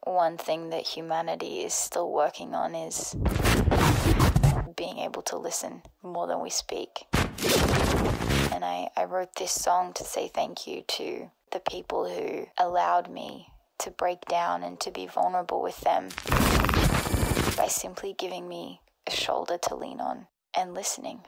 one thing that humanity is still working on is being able to listen more than we speak. And I wrote this song to say thank you to the people who allowed me to break down and to be vulnerable with them by simply giving me a shoulder to lean on and listening.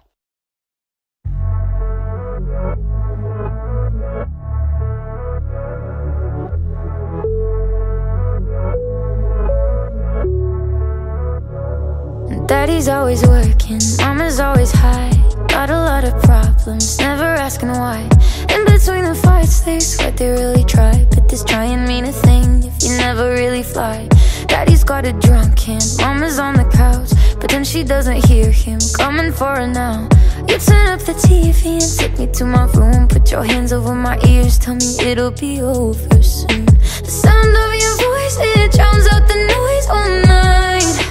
Daddy's always working, mama's always high. Got a lot of problems, never asking why. In between the fights they sweat they really try, but this trying mean a thing if you never really fly. Daddy's got a drunk hand, mama's on the couch, but then she doesn't hear him coming for her now. You turn up the TV and take me to my room, put your hands over my ears, tell me it'll be over soon. The sound of your voice, it drowns out the noise all night.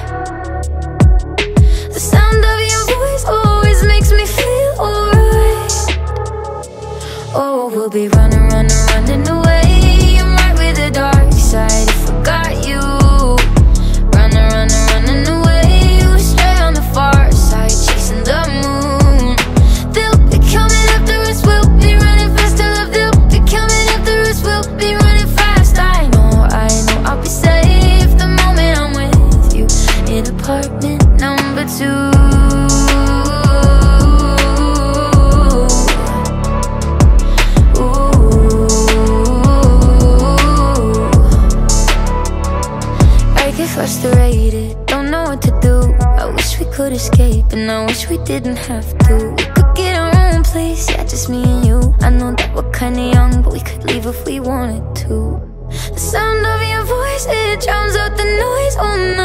The sound of your voice always makes me feel alright. Oh, we'll be running, running, running away. I'm right with the dark side if I got you. Running, running, running away. We're straight on the far side, chasing the moon. They'll be coming after us, we'll be running fast. I love they'll be coming after us, we'll be running fast. I know I'll be safe the moment I'm with you in apartment number 2. Frustrated, don't know what to do. I wish we could escape, and I wish we didn't have to. We could get our own place, yeah, just me and you. I know that we're kinda young, but we could leave if we wanted to. The sound of your voice, it drowns out the noise all night.